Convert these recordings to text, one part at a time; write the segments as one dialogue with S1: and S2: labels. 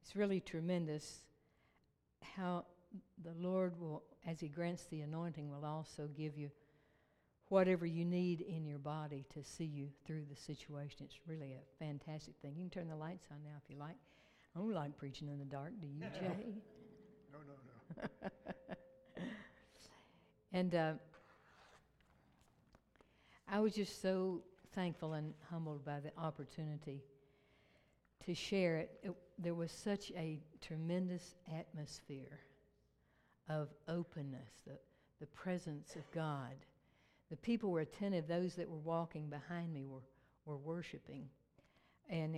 S1: It's really tremendous how the Lord will, as He grants the anointing, will also give you whatever you need in your body to see you through the situation. It's really a fantastic thing. You can turn the lights on now if you like. I don't like preaching in the dark, do you, Jay?
S2: No.
S1: And I was just so thankful and humbled by the opportunity to share it. There was such a tremendous atmosphere of openness, the presence of God. The people were attentive. Those that were walking behind me were worshiping, and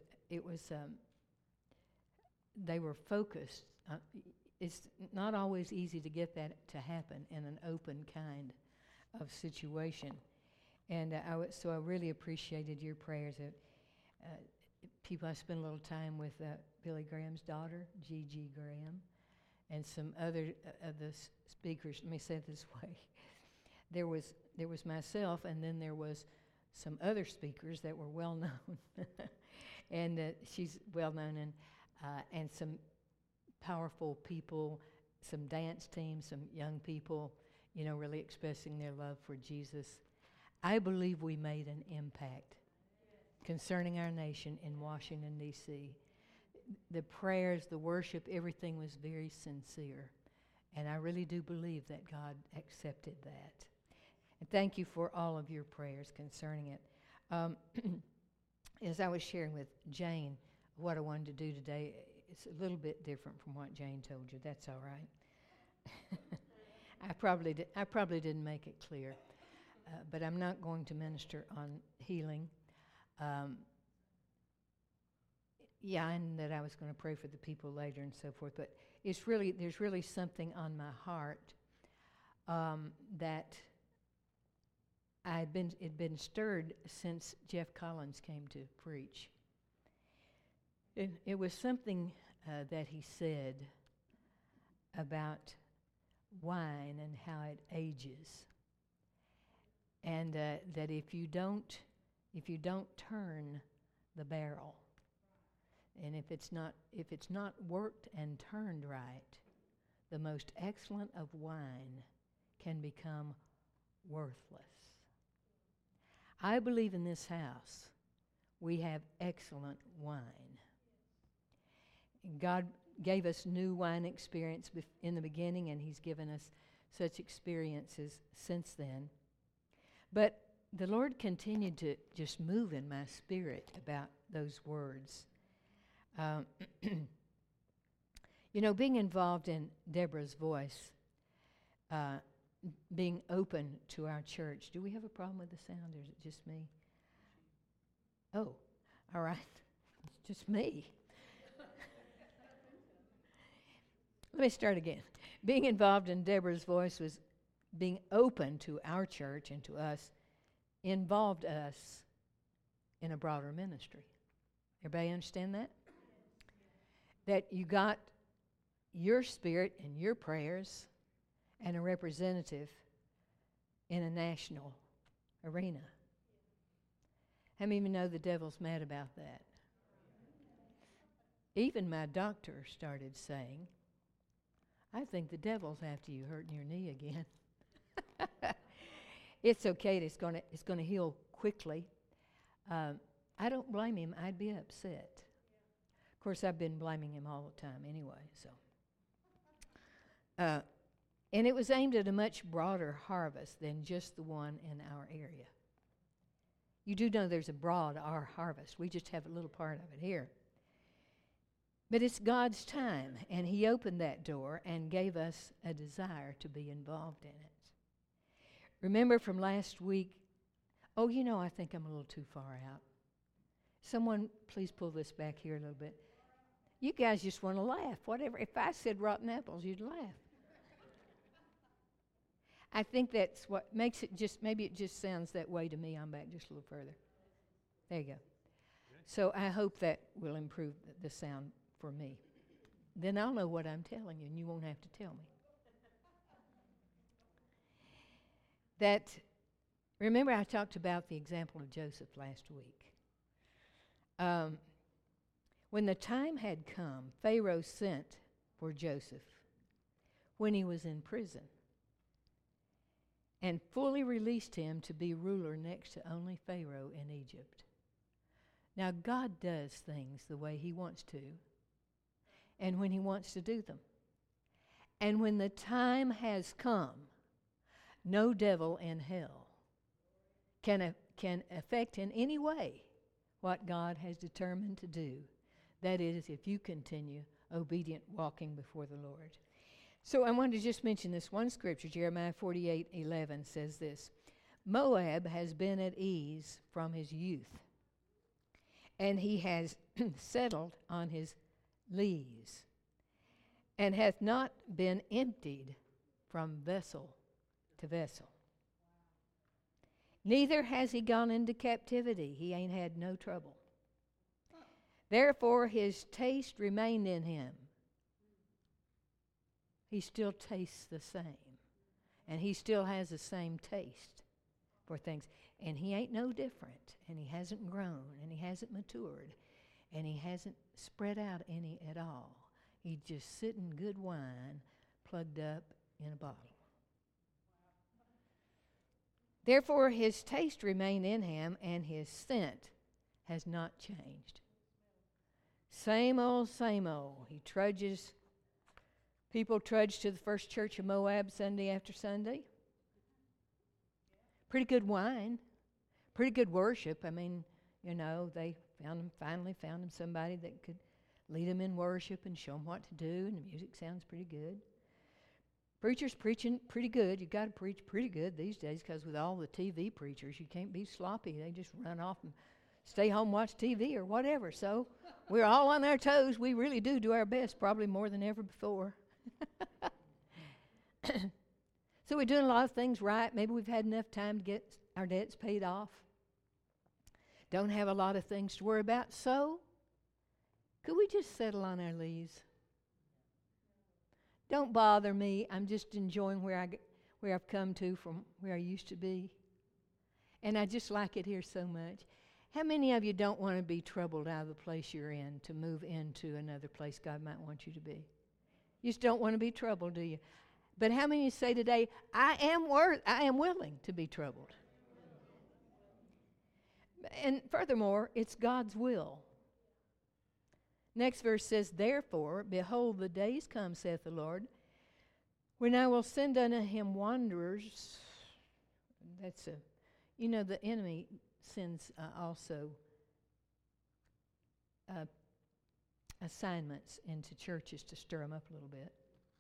S1: they were focused. It's not always easy to get that to happen in an open kind of situation, and so I really appreciated your prayers. People, I spent a little time with Billy Graham's daughter, Gigi Graham, and some other of the speakers. Let me say it this way. There was myself, and then there was some other speakers that were well known, and she's well known, and some powerful people, some dance teams, some young people, really expressing their love for Jesus. I believe we made an impact concerning our nation in Washington, D.C. The prayers, the worship, everything was very sincere, and I really do believe that God accepted that. And thank you for all of your prayers concerning it. As I was sharing with Jane what I wanted to do today, it's a little bit different from what Jane told you. That's all right. I probably didn't make it clear, but I'm not going to minister on healing. And that I was going to pray for the people later and so forth. But there's really something on my heart that it'd been stirred since Jeff Collins came to preach. It was something that he said about wine and how it ages, and that if you don't turn the barrel, and if it's not worked and turned right, the most excellent of wine can become worthless. I believe in this house we have excellent wine. God gave us new wine experience in the beginning, and He's given us such experiences since then. But the Lord continued to just move in my spirit about those words. Being involved in Deborah's Voice, being open to our church. Do we have a problem with the sound, or is it just me? Oh, all right. It's just me. Let me start again. Being involved in Deborah's Voice was being open to our church and to us, involved us in a broader ministry. Everybody understand that? That you got your spirit and your prayers and a representative in a national arena. How many of you know the devil's mad about that? Even my doctor started saying, I think the devil's after you hurting your knee again. It's okay. It's going to heal quickly. I don't blame him. I'd be upset. Of course, I've been blaming him all the time anyway. So, and it was aimed at a much broader harvest than just the one in our area. You do know there's a broad harvest. We just have a little part of it here. But it's God's time, and He opened that door and gave us a desire to be involved in it. Remember from last week, I think I'm a little too far out. Someone, please pull this back here a little bit. You guys just want to laugh. Whatever. If I said rotten apples, you'd laugh. I think that's what makes it maybe it just sounds that way to me. I'm back just a little further. There you go. So I hope that will improve the sound for me. Then I'll know what I'm telling you, and you won't have to tell me. Remember I talked about the example of Joseph last week. When the time had come, Pharaoh sent for Joseph when he was in prison and fully released him to be ruler next to only Pharaoh in Egypt. Now, God does things the way he wants to and when he wants to do them. And when the time has come, no devil in hell can affect in any way what God has determined to do. That is, if you continue obedient walking before the Lord. So I wanted to just mention this one scripture. Jeremiah 48:11 says this: Moab has been at ease from his youth, and he has settled on his lees, and hath not been emptied from vessel to vessel. Neither has he gone into captivity. He ain't had no trouble. Therefore his taste remained in him. He still tastes the same. And he still has the same taste for things. And he ain't no different. And he hasn't grown. And he hasn't matured. And he hasn't spread out any at all. He's just sitting good wine plugged up in a bottle. Therefore his taste remained in him, and his scent has not changed. Same old, same old. He trudges. People trudge to the First Church of Moab Sunday after Sunday. Pretty good wine. Pretty good worship. I mean, you know, they finally found him somebody that could lead them in worship and show them what to do, and the music sounds pretty good. Preachers preaching pretty good. You've got to preach pretty good these days, because with all the TV preachers, you can't be sloppy. They just run off and stay home, watch TV or whatever. So we're all on our toes. We really do our best, probably more than ever before. So we're doing a lot of things right. Maybe we've had enough time to get our debts paid off. Don't have a lot of things to worry about. So could we just settle on our lees? Don't bother me. I'm just enjoying where I've come to from where I used to be. And I just like it here so much. How many of you don't want to be troubled out of the place you're in to move into another place God might want you to be? You just don't want to be troubled, do you? But how many of you say today, I am willing to be troubled? And furthermore, it's God's will. Next verse says, Therefore, behold, the days come, saith the Lord, when I will send unto him wanderers. The enemy sends also assignments into churches to stir them up a little bit.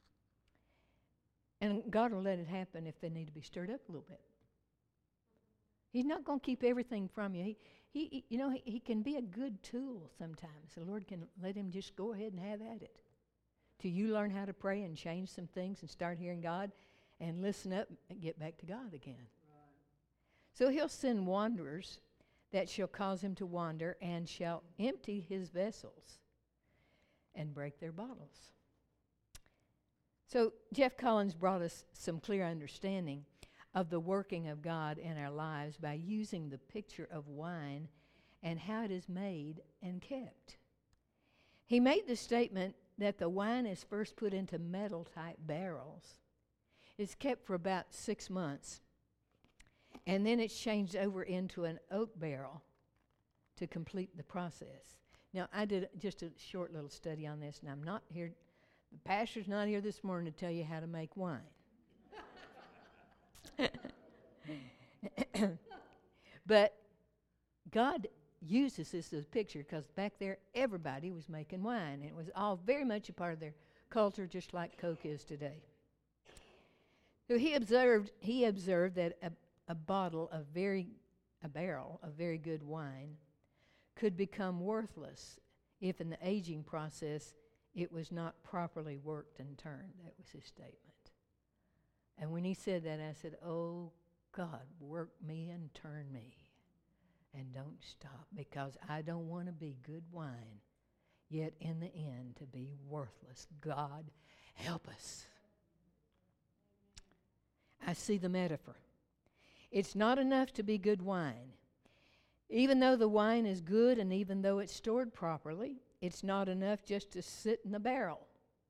S1: And God will let it happen if they need to be stirred up a little bit. He's not going to keep everything from you. He can be a good tool sometimes. The Lord can let him just go ahead and have at it till you learn how to pray and change some things and start hearing God and listen up and get back to God again. Right. So he'll send wanderers that shall cause him to wander and shall empty his vessels and break their bottles. So Jeff Collins brought us some clear understanding of the working of God in our lives by using the picture of wine and how it is made and kept. He made the statement that the wine is first put into metal-type barrels. It's kept for about 6 months, and then it's changed over into an oak barrel to complete the process. Now, I did just a short little study on this, and I'm not here, the pastor's not here this morning to tell you how to make wine. But God uses this as a picture because back there everybody was making wine. It was all very much a part of their culture, just like Coke is today. So he observed that a barrel of very good wine could become worthless if in the aging process it was not properly worked and turned. That was his statement. And when he said that, I said, oh, God, work me and turn me. And don't stop, because I don't want to be good wine, yet in the end to be worthless. God, help us. I see the metaphor. It's not enough to be good wine. Even though the wine is good and even though it's stored properly, it's not enough just to sit in the barrel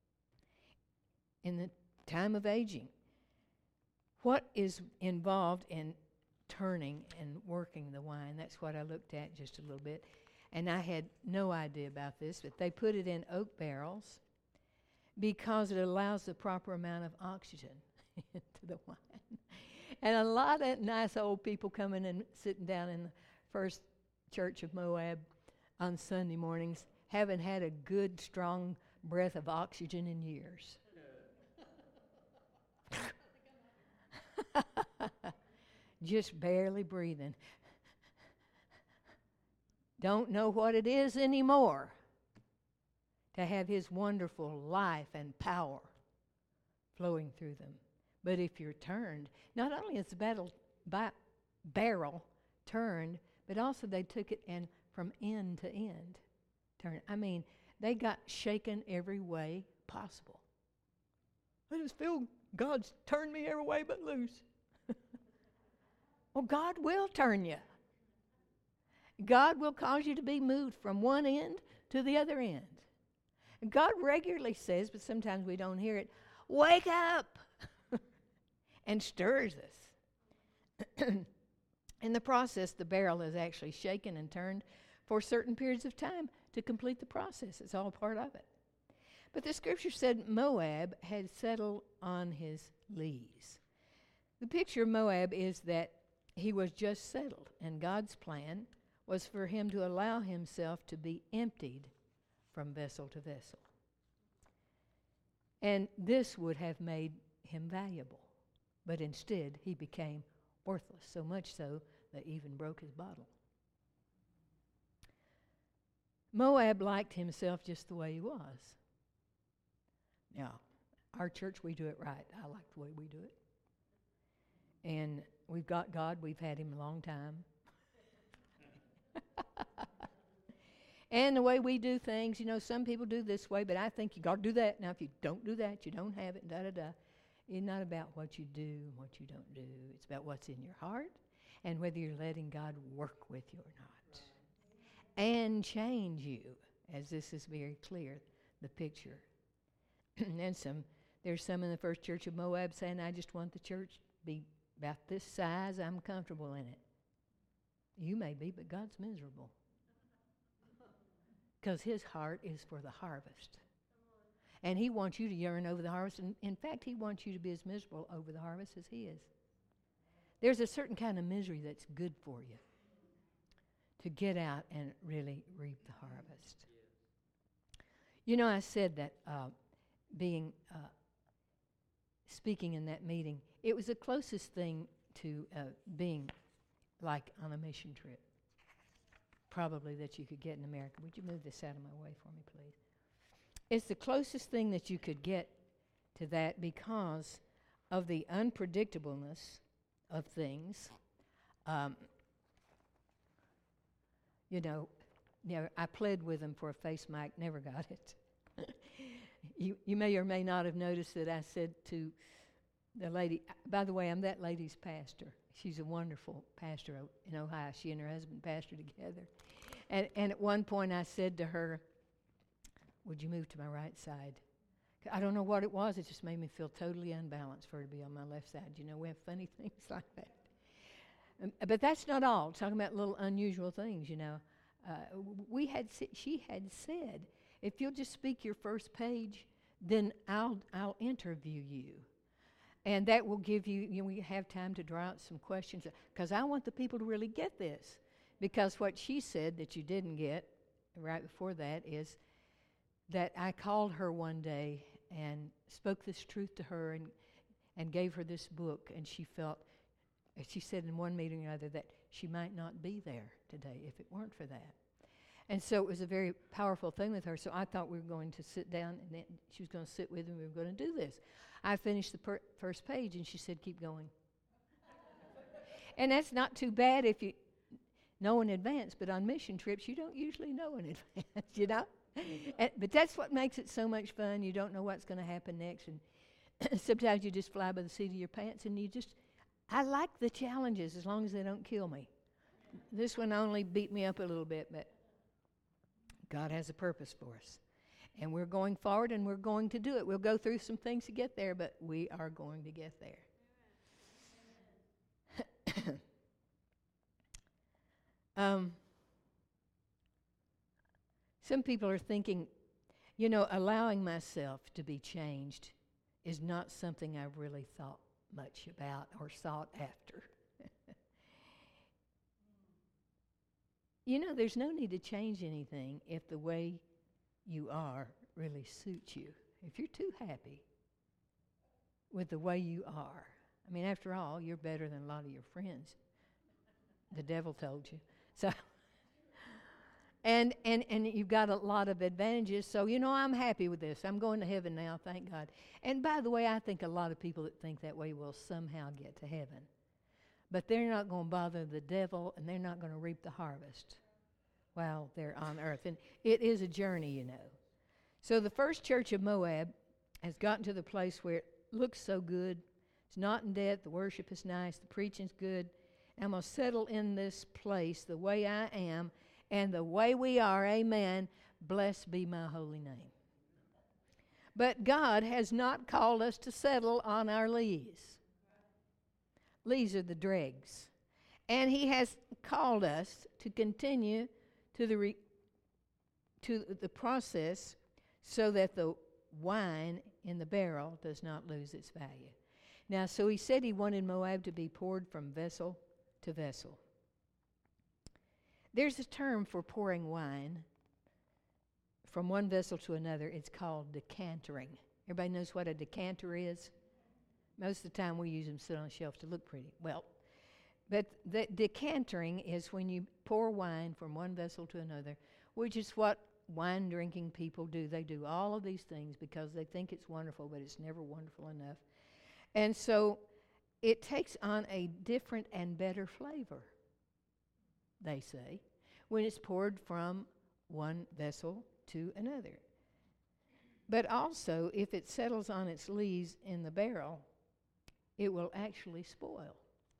S1: in the time of aging. What is involved in turning and working the wine? That's what I looked at just a little bit. And I had no idea about this, but they put it in oak barrels because it allows the proper amount of oxygen into the wine. And a lot of nice old people coming and sitting down in the First Church of Moab on Sunday mornings haven't had a good, strong breath of oxygen in years. Just barely breathing. Don't know what it is anymore to have His wonderful life and power flowing through them. But if you're turned, not only is the barrel turned, but also they took it and from end to end turned. I mean, they got shaken every way possible. I just feel God's turned me every way but loose. Well, God will turn you. God will cause you to be moved from one end to the other end. God regularly says, but sometimes we don't hear it, wake up, and stirs us. In the process, the barrel is actually shaken and turned for certain periods of time to complete the process. It's all part of it. But the scripture said Moab had settled on his lees. The picture of Moab is that he was just settled, and God's plan was for him to allow himself to be emptied from vessel to vessel. And this would have made him valuable, but instead he became worthless, so much so that even broke his bottle. Moab liked himself just the way he was. Now, our church, we do it right. I like the way we do it. And we've got God. We've had Him a long time. And the way we do things, you know, some people do this way, but I think you got to do that. Now, if you don't do that, you don't have it, da-da-da. It's not about what you do and what you don't do. It's about what's in your heart and whether you're letting God work with you or not. And change you, as this is very clear, the picture. And there's some in the First Church of Moab saying, I just want the church to be about this size. I'm comfortable in it. You may be, but God's miserable. Because His heart is for the harvest. And He wants you to yearn over the harvest. And in fact, He wants you to be as miserable over the harvest as He is. There's a certain kind of misery that's good for you, to get out and really reap the harvest. You know, I said that speaking in that meeting, it was the closest thing to being like on a mission trip, probably, that you could get in America. Would you move this out of my way for me, please? It's the closest thing that you could get to that because of the unpredictableness of things. You know, I pled with them for a face mic, never got it. You may or may not have noticed that I said to the lady, by the way, I'm that lady's pastor. She's a wonderful pastor in Ohio. She and her husband pastor together. And at one point I said to her, would you move to my right side? I don't know what it was. It just made me feel totally unbalanced for her to be on my left side. You know, we have funny things like that. But that's not all. Talking about little unusual things, you know. She had said, if you'll just speak your first page, then I'll interview you. And that will give you, we have time to draw out some questions. Because I want the people to really get this. Because what she said that you didn't get right before that is that I called her one day and spoke this truth to her and gave her this book. And she said in one meeting or other that she might not be there today if it weren't for that. And so it was a very powerful thing with her. So I thought we were going to sit down, and then she was going to sit with me, and we were going to do this. I finished the first page, and she said, keep going. And that's not too bad if you know in advance, but on mission trips, you don't usually know in advance, you know? But that's what makes it so much fun. You don't know what's going to happen next, and sometimes you just fly by the seat of your pants, and I like the challenges as long as they don't kill me. This one only beat me up a little bit, but God has a purpose for us. And we're going forward, and we're going to do it. We'll go through some things to get there, but we are going to get there. Some people are thinking, allowing myself to be changed is not something I've really thought much about or sought after. There's no need to change anything if the way you are really suits you. If you're too happy with the way you are, after all, you're better than a lot of your friends. The devil told you. So, and you've got a lot of advantages. So, I'm happy with this. I'm going to heaven now, thank God. And by the way, I think a lot of people that think that way will somehow get to heaven. But they're not going to bother the devil, and they're not going to reap the harvest while they're on earth. And it is a journey, So the first church of Moab has gotten to the place where it looks so good. It's not in debt. The worship is nice. The preaching's good. I'm going to settle in this place the way I am and the way we are. Amen. Blessed be my holy name. But God has not called us to settle on our lees. Lees are the dregs. And He has called us to continue to the process so that the wine in the barrel does not lose its value. Now, so He said He wanted Moab to be poured from vessel to vessel. There's a term for pouring wine from one vessel to another. It's called decantering. Everybody knows what a decanter is? Most of the time we use them sit on a shelf to look pretty. Well, but the decantering is when you pour wine from one vessel to another, which is what wine drinking people do. They do all of these things because they think it's wonderful, but it's never wonderful enough. And so it takes on a different and better flavor, they say, when it's poured from one vessel to another. But also, if it settles on its lees in the barrel, it will actually spoil.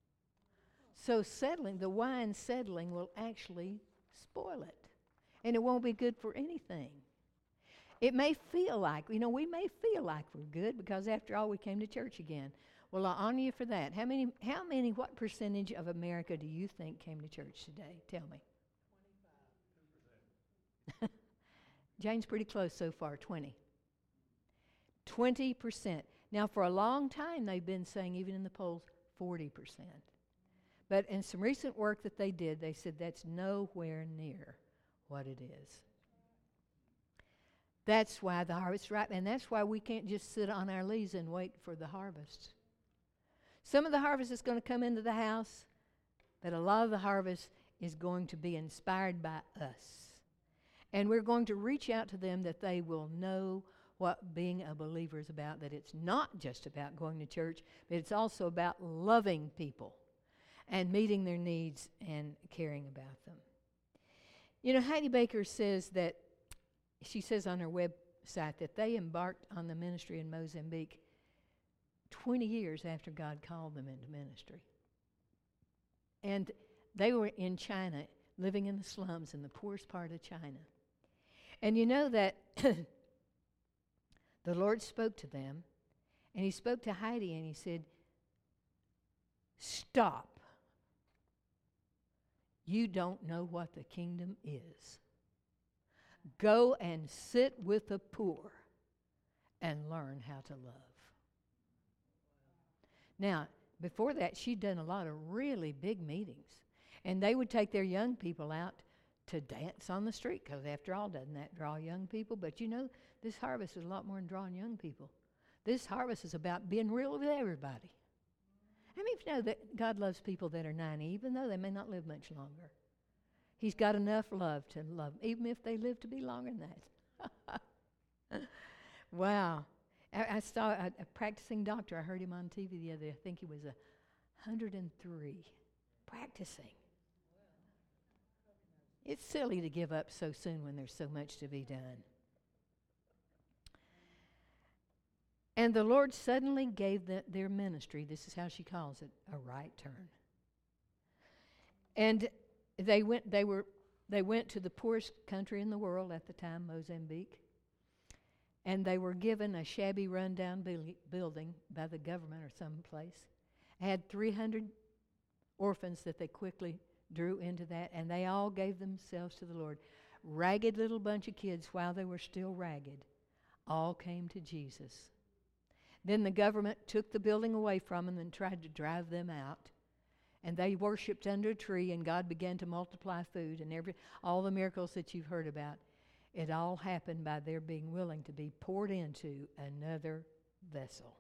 S1: So the wine settling will actually spoil it. And it won't be good for anything. It may feel like, we may feel like we're good because after all we came to church again. Well, I honor you for that. What percentage of America do you think came to church today? Tell me. 25%. Jane's pretty close so far, 20. 20%. Now, for a long time, they've been saying, even in the polls, 40%. But in some recent work that they did, they said that's nowhere near what it is. That's why the harvest is ripe, and that's why we can't just sit on our lees and wait for the harvest. Some of the harvest is going to come into the house, but a lot of the harvest is going to be inspired by us. And we're going to reach out to them that they will know what being a believer is about, that it's not just about going to church, but it's also about loving people and meeting their needs and caring about them. Heidi Baker says that, she says on her website that they embarked on the ministry in Mozambique 20 years after God called them into ministry. And they were in China, living in the slums in the poorest part of China. And you know that the Lord spoke to them, and He spoke to Heidi, and He said, "Stop. You don't know what the kingdom is. Go and sit with the poor and learn how to love." Now, before that, she'd done a lot of really big meetings. And they would take their young people out to dance on the street, because after all, doesn't that draw young people? But this harvest is a lot more than drawing young people. This harvest is about being real with everybody. How many of you know that God loves people that are 90, even though they may not live much longer? He's got enough love to love, even if they live to be longer than that. Wow. I saw a practicing doctor. I heard him on TV the other day. I think he was 103, practicing. It's silly to give up so soon when there's so much to be done. And the Lord suddenly gave their ministry, this is how she calls it, a right turn. And they They went to the poorest country in the world at the time, Mozambique, and they were given a shabby, rundown building by the government or someplace. Had 300 orphans that they quickly drew into that, and they all gave themselves to the Lord. Ragged little bunch of kids, while they were still ragged, all came to Jesus. Then the government took the building away from them and tried to drive them out. And they worshiped under a tree, and God began to multiply food, and all the miracles that you've heard about. It all happened by their being willing to be poured into another vessel.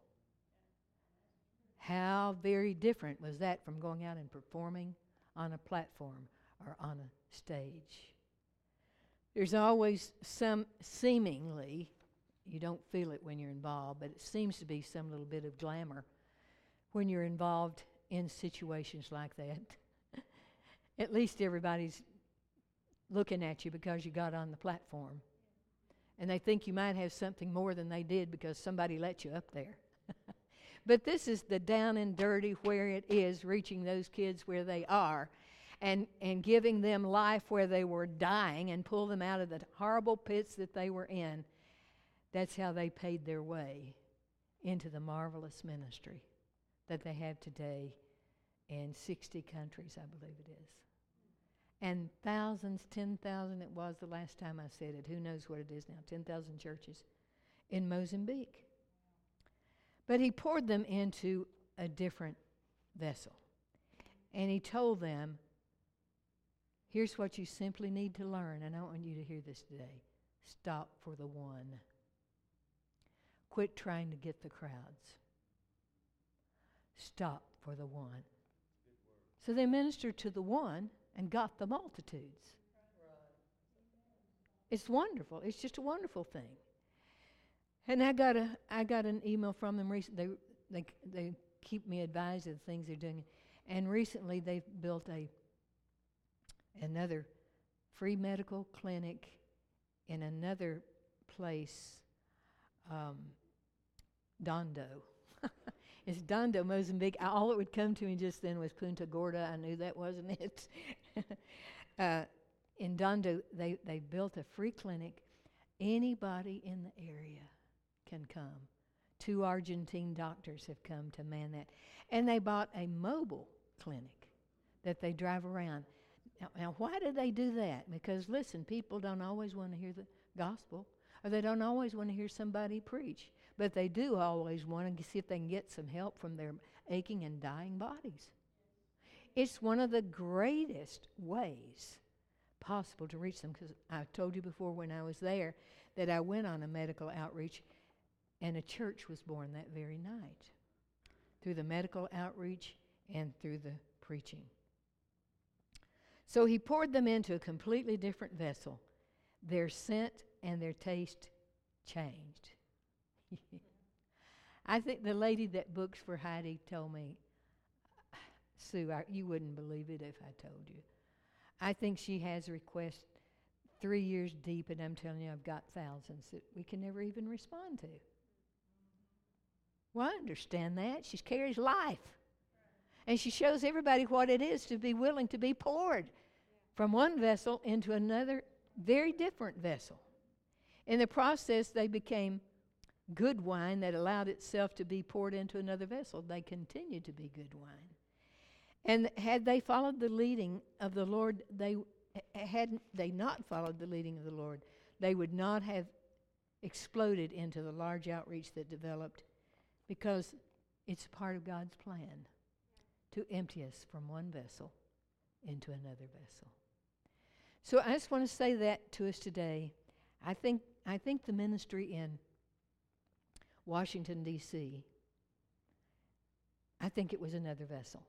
S1: How very different was that from going out and performing on a platform or on a stage? There's always some seemingly, you don't feel it when you're involved, but it seems to be some little bit of glamour when you're involved in situations like that. At least everybody's looking at you because you got on the platform. And they think you might have something more than they did because somebody let you up there. But this is the down and dirty where it is, reaching those kids where they are and giving them life where they were dying and pull them out of the horrible pits that they were in. That's how they paid their way into the marvelous ministry that they have today in 60 countries, I believe it is. And thousands, 10,000 it was the last time I said it. Who knows what it is now? 10,000 churches in Mozambique. But he poured them into a different vessel. And he told them, here's what you simply need to learn, and I want you to hear this today. Stop for the one. Quit trying to get the crowds. Stop for the one. So they ministered to the one and got the multitudes. It's wonderful. It's just a wonderful thing. And I got an email from them recently. They keep me advised of the things they're doing. And recently they've built another free medical clinic in another place, Dondo. It's Dondo, Mozambique. All it would come to me just then was Punta Gorda. I knew that wasn't it. In Dondo, they built a free clinic. Anybody in the area can come. 2 Argentine doctors have come to man that. And they bought a mobile clinic that they drive around. Now, why do they do that? Because, listen, people don't always want to hear the gospel, or they don't always want to hear somebody preach. But they do always want to see if they can get some help from their aching and dying bodies. It's one of the greatest ways possible to reach them, because I told you before when I was there that I went on a medical outreach, and a church was born that very night through the medical outreach and through the preaching. So he poured them into a completely different vessel. Their scent and their taste changed. I think the lady that books for Heidi told me, Sue, you wouldn't believe it if I told you. I think she has requests 3 years deep, and I'm telling you, I've got thousands that we can never even respond to. Well, I understand that. She carries life. And she shows everybody what it is to be willing to be poured from one vessel into another very different vessel. In the process, they became good wine that allowed itself to be poured into another vessel. They continued to be good wine. And had they followed the leading of the Lord, had they not followed the leading of the Lord, they would not have exploded into the large outreach that developed, because it's part of God's plan to empty us from one vessel into another vessel. So I just want to say that to us today. I think the ministry in Washington, D.C., I think it was another vessel.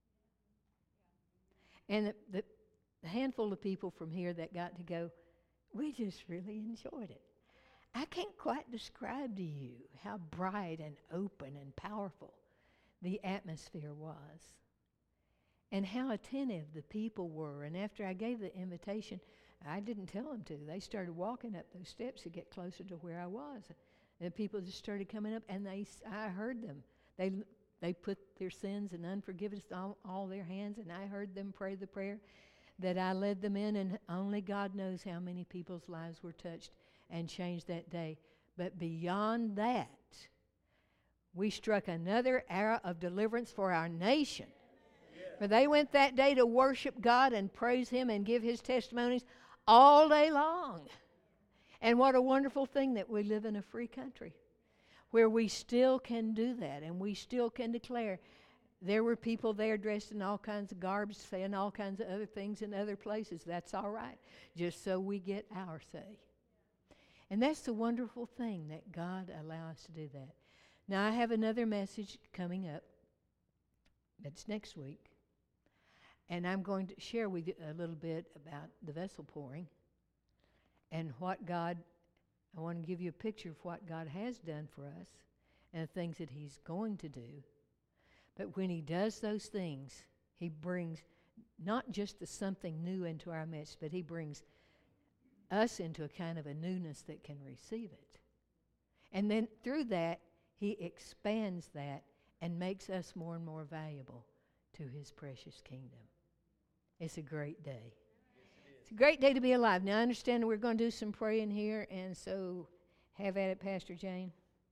S1: And the handful of people from here that got to go, we just really enjoyed it. I can't quite describe to you how bright and open and powerful the atmosphere was, and how attentive the people were. And after I gave the invitation, I didn't tell them to. They started walking up those steps to get closer to where I was. And people just started coming up, and I heard them. They put their sins and unforgiveness on all their hands, and I heard them pray the prayer. that I led them in, and only God knows how many people's lives were touched and changed that day. But beyond that, we struck another era of deliverance for our nation. For they went that day to worship God and praise Him and give His testimonies all day long. And what a wonderful thing that we live in a free country where we still can do that, and we still can declare. There were people there dressed in all kinds of garbs, saying all kinds of other things in other places. That's all right, just so we get our say. And that's the wonderful thing, that God allows us to do that. Now, I have another message coming up. That's next week. And I'm going to share with you a little bit about the vessel pouring and what God, I want to give you a picture of what God has done for us and the things that He's going to do. But when He does those things, He brings not just something new into our midst, but He brings us into a kind of a newness that can receive it. And then through that, He expands that and makes us more and more valuable to His precious kingdom. It's a great day. It's a great day to be alive. Now, I understand that we're going to do some praying here, and so have at it, Pastor Jane.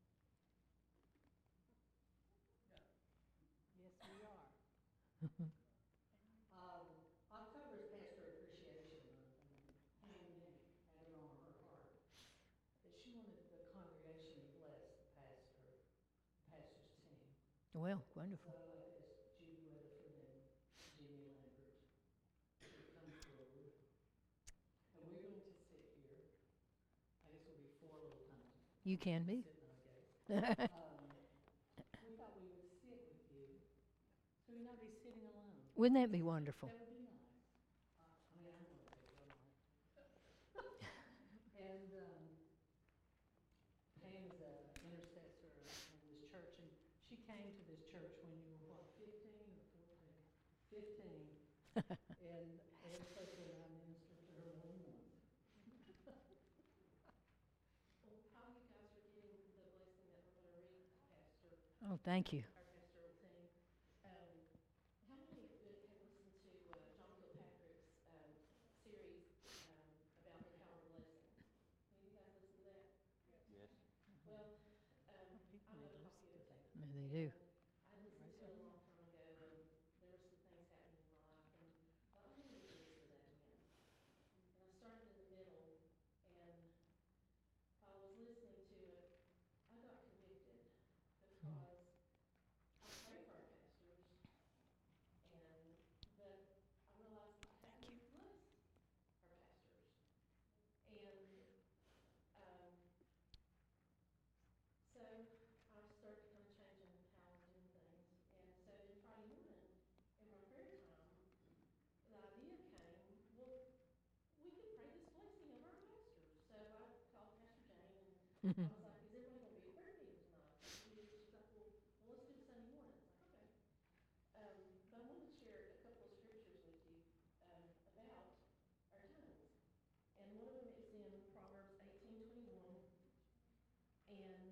S1: Yes, we are. October is Pastor Appreciation Month, and Pam had it on her heart that she wanted the congregation to bless the pastor's team. Well, wonderful. So I'd like to ask Judy Weatherford and Jimmy Lambert to come forward. And we're going to sit here. I guess we'll be four little times. You can be. We thought we would sit with you, so we'd not be sitting alone. Wouldn't that be wonderful? That would be nice. I mean, I'm going to take your mind. And Pam is an intercessor in this church, and she came to this church when you were, what, 15 or 14? 15. And every place when I ministered to her more than once. Well, how you guys are getting the blessing that we're going to read, Pastor? Oh, thank you. Our pastoral team. How many have listened to John Kilpatrick's series about the power of blessing? Have you guys listened to that? Yes. Well, I'm a copy of that. No, they do. I listened to it a long time ago, and there were some things happening in my life, and I thought, I need to listen to that again. And I started in the middle, and while I was listening to it, I got convicted because I pray for our pastors, but I realized I haven't blessed our pastors. And so I started kind of changing how I was doing things. And so then Friday morning, in my prayer time, the idea came, well, we could pray this blessing over our pastors. So I called Pastor Jane, and I was like, is everybody going to be at prayer meeting tonight? She's like, well, let's do it Sunday morning. I'm like, okay. But I wanted to share a couple of scriptures with you about our tongues. And one of them is in Proverbs 18:21. And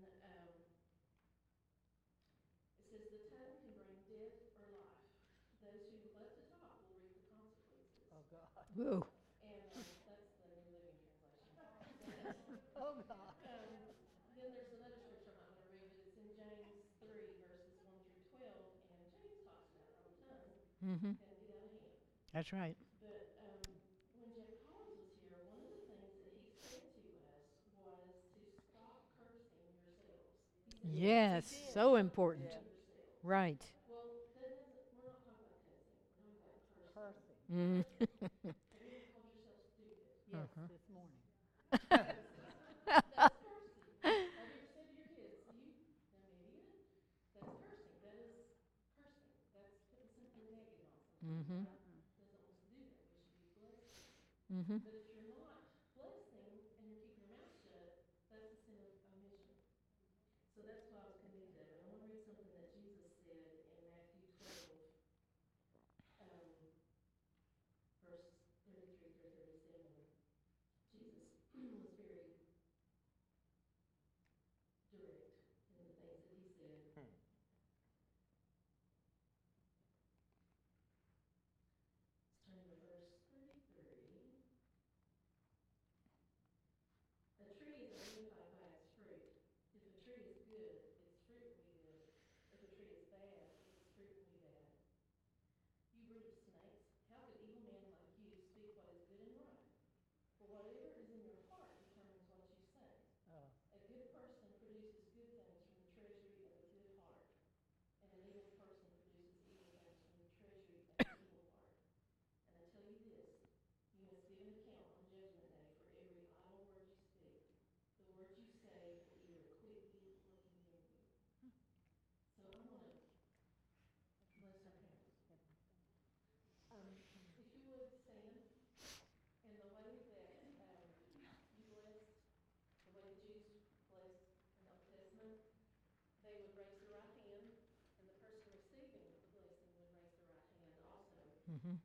S1: it says, the tongue can bring death or life. Those who love to talk will reap the consequences. Oh, God. Whoa. And that's the New Living Translation. Oh, God. Then there's another scripture I'm not going to read, but it's in James 3, verses 1 through 12. And James talks about how the tongue can get out of hand. That's right. But when Jeff Collins was here, one of the things that he said to us was to stop cursing yourselves. Yes, so important. Right. Well, that doesn't, we're not talking about cussing. We're talking about cursing. Have you ever called yourself stupid? Yes, this morning. That's cursing. Have you ever said to your kids, you dumb idiot? That's cursing. That is cursing. That's putting something negative on something. God doesn't want us to do that. We should be blessing. But if you're not blessing and you're keeping your mouth shut, that's a sin of omission. So that's what I was convicted of. And I want to read something that Jesus said in Matthew 12, verse 33 through 37. Jesus was very direct in the things that he said. Let's turn to verse 33. Mm-hmm.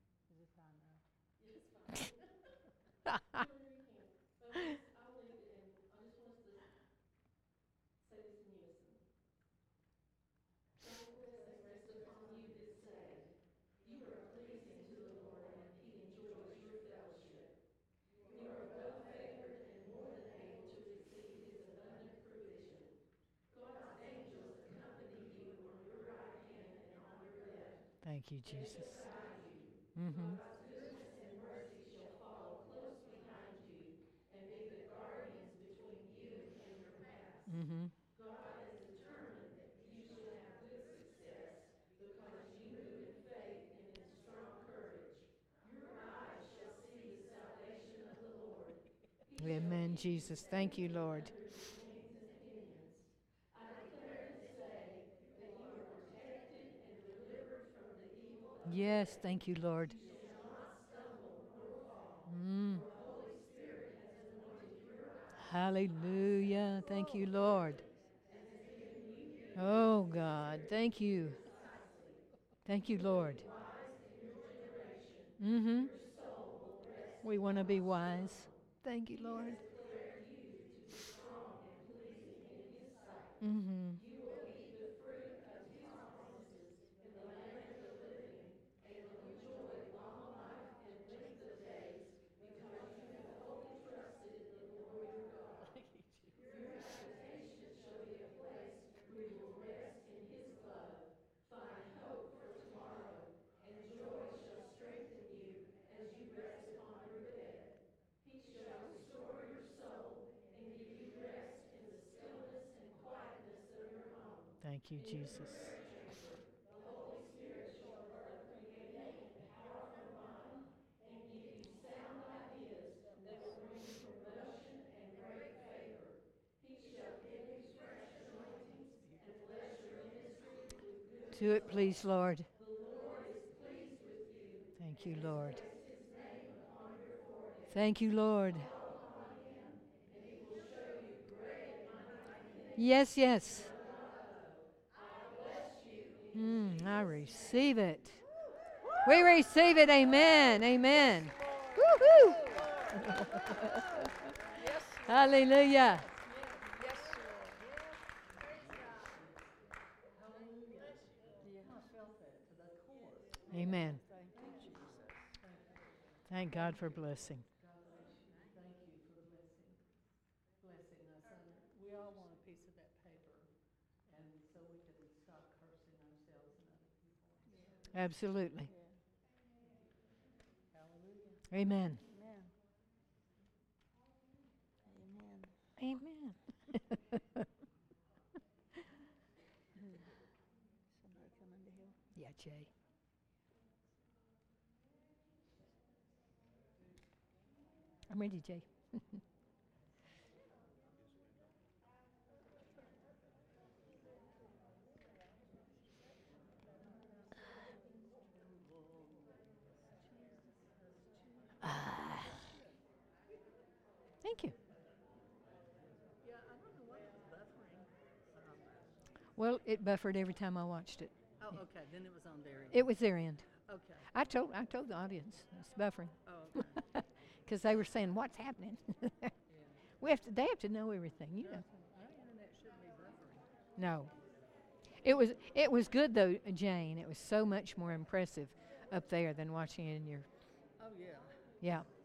S1: Thank you, Jesus. Mm-hmm. Mm-hmm. Amen, Jesus. Thank you, Lord. Yes, thank you, Lord. Mm. Hallelujah. Thank you, Lord. Oh, God. Thank you. Thank you, Lord. Mm-hmm. We want to be wise. Thank you, Lord. Mm-hmm. Thank you, Jesus. Do it, please, Lord. Thank you, Lord. Thank you, Lord. Yes, yes. I receive it. We receive it. Amen. Amen. Woo-hoo. Hallelujah. Amen. Thank God for blessing. Blessing us. We all want a piece of that paper, and so we can stop cursing ourselves and other people. Absolutely. Hallelujah. Amen.
S2: Amen.
S1: Amen.
S2: Somebody coming to here.
S1: Yeah, Jay. I'm ready, Jay. Ah, thank you.
S2: Yeah, I don't know why it's buffering.
S1: Well, it buffered every time I watched it.
S2: Oh, okay. Then it was on there.
S1: It was their end.
S2: Okay.
S1: I told the audience it's buffering
S2: Oh, okay.
S1: because they were saying what's happening.
S2: Yeah.
S1: They have to know everything, you know.
S2: Our internet shouldn't be buffering.
S1: No, it was good though, Jane. It was so much more impressive up there than watching it in your.
S2: Oh, yeah.
S1: Yeah.